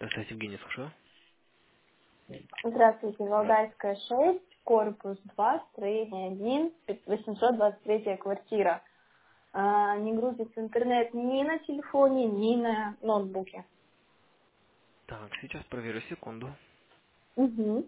Здравствуйте, Евгений, слушаю. Здравствуйте, Здравствуйте. Валдайская 6, корпус 2, строение 1, 823 квартира. Не грузится интернет ни на телефоне, ни на ноутбуке. Так, сейчас проверю, секунду. Угу.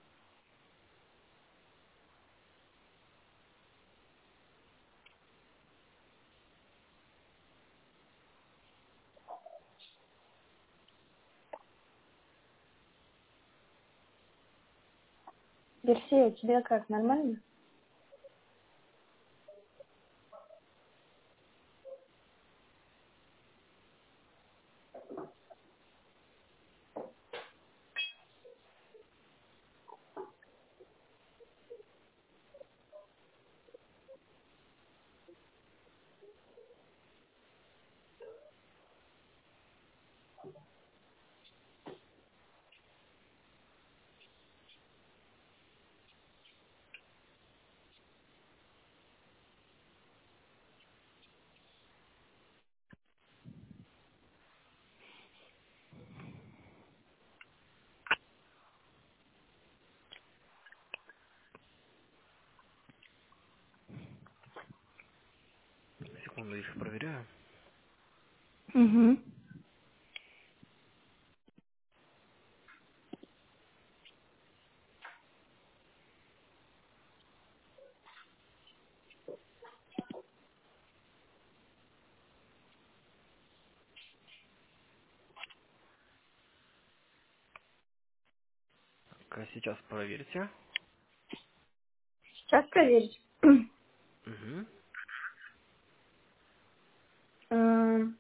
Версия, у тебя как, нормально? Секунду, еще проверяю. Угу. Так, сейчас проверьте. Сейчас проверить. Угу. Эм,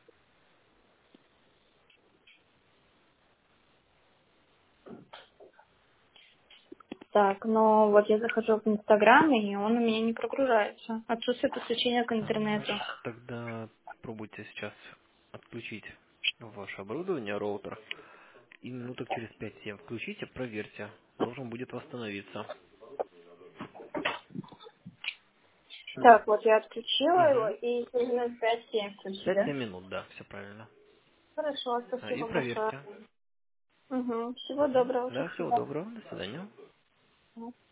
Так, но вот я захожу в Инстаграм, и он у меня не прогружается. Отсутствие подключения к интернету. Тогда пробуйте сейчас отключить ваше оборудование, роутер. И минуток через 5-7 включите, проверьте. Должен будет восстановиться. Так, вот я отключила его, Угу. и через минут 5-7 включу, да? 5-7 минут, да, все правильно. Хорошо, И спасибо большое. проверьте. Угу. Всего Угу. доброго, до Да, всего свидания. доброго, до свидания.